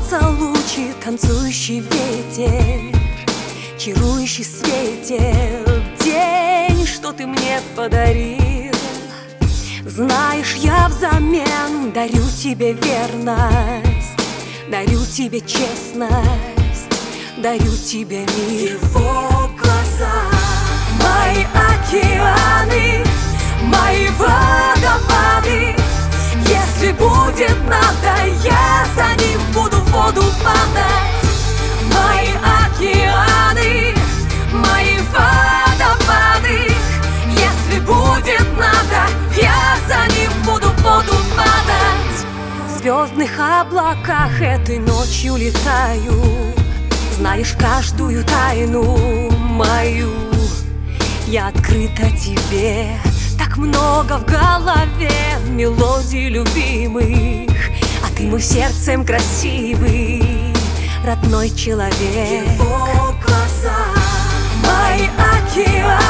солнца лучи, танцующий ветер, чарующий светер. День, что ты мне подарил, знаешь, я взамен дарю тебе верность, дарю тебе честность, дарю тебе мир. Его глаза, мои океаны, мои водопады. Если будет надо, я за ним буду в воду падать. Мои океаны, мои водопады. Если будет надо, я за ним буду в воду падать. В звездных облаках этой ночью летаю. Знаешь каждую тайну мою, я открыта тебе. Так много в голове мелодий любимых, а ты мой сердцем красивый, родной человек. Его глаза, мои океаны,